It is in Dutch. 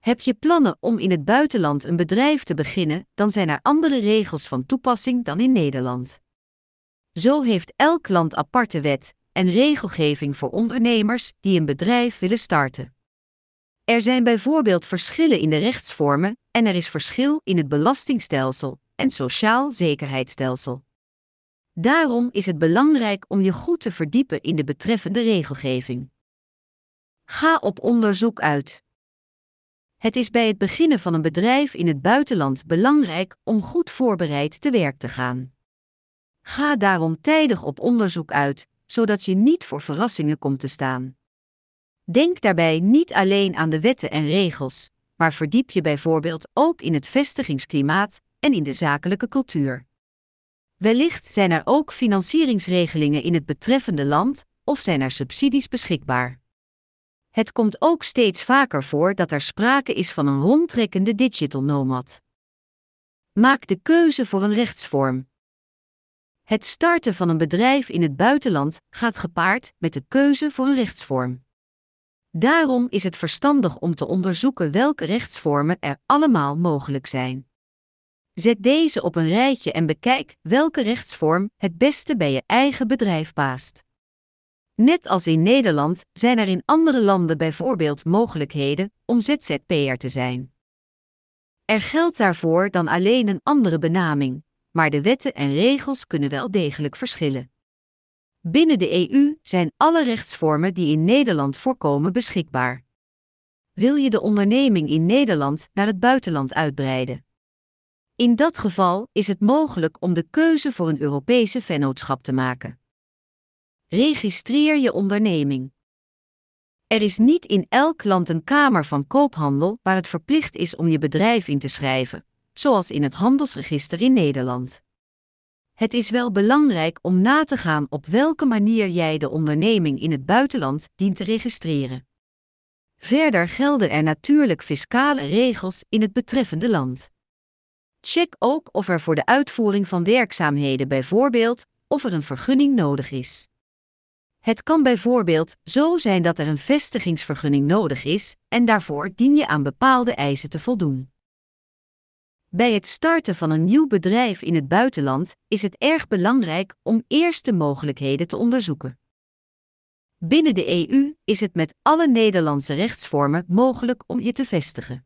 Heb je plannen om in het buitenland een bedrijf te beginnen, dan zijn er andere regels van toepassing dan in Nederland. Zo heeft elk land aparte wet en regelgeving voor ondernemers die een bedrijf willen starten. Er zijn bijvoorbeeld verschillen in de rechtsvormen en er is verschil in het belastingstelsel en sociaal zekerheidsstelsel. Daarom is het belangrijk om je goed te verdiepen in de betreffende regelgeving. Ga op onderzoek uit. Het is bij het beginnen van een bedrijf in het buitenland belangrijk om goed voorbereid te werk te gaan. Ga daarom tijdig op onderzoek uit, zodat je niet voor verrassingen komt te staan. Denk daarbij niet alleen aan de wetten en regels, maar verdiep je bijvoorbeeld ook in het vestigingsklimaat en in de zakelijke cultuur. Wellicht zijn er ook financieringsregelingen in het betreffende land of zijn er subsidies beschikbaar. Het komt ook steeds vaker voor dat er sprake is van een rondtrekkende digital nomad. Maak de keuze voor een rechtsvorm. Het starten van een bedrijf in het buitenland gaat gepaard met de keuze voor een rechtsvorm. Daarom is het verstandig om te onderzoeken welke rechtsvormen er allemaal mogelijk zijn. Zet deze op een rijtje en bekijk welke rechtsvorm het beste bij je eigen bedrijf past. Net als in Nederland zijn er in andere landen bijvoorbeeld mogelijkheden om ZZP'er te zijn. Er geldt daarvoor dan alleen een andere benaming, maar de wetten en regels kunnen wel degelijk verschillen. Binnen de EU zijn alle rechtsvormen die in Nederland voorkomen beschikbaar. Wil je de onderneming in Nederland naar het buitenland uitbreiden? In dat geval is het mogelijk om de keuze voor een Europese vennootschap te maken. Registreer je onderneming. Er is niet in elk land een kamer van koophandel waar het verplicht is om je bedrijf in te schrijven, zoals in het handelsregister in Nederland. Het is wel belangrijk om na te gaan op welke manier jij de onderneming in het buitenland dient te registreren. Verder gelden er natuurlijk fiscale regels in het betreffende land. Check ook of er voor de uitvoering van werkzaamheden bijvoorbeeld of er een vergunning nodig is. Het kan bijvoorbeeld zo zijn dat er een vestigingsvergunning nodig is en daarvoor dien je aan bepaalde eisen te voldoen. Bij het starten van een nieuw bedrijf in het buitenland is het erg belangrijk om eerst de mogelijkheden te onderzoeken. Binnen de EU is het met alle Nederlandse rechtsvormen mogelijk om je te vestigen.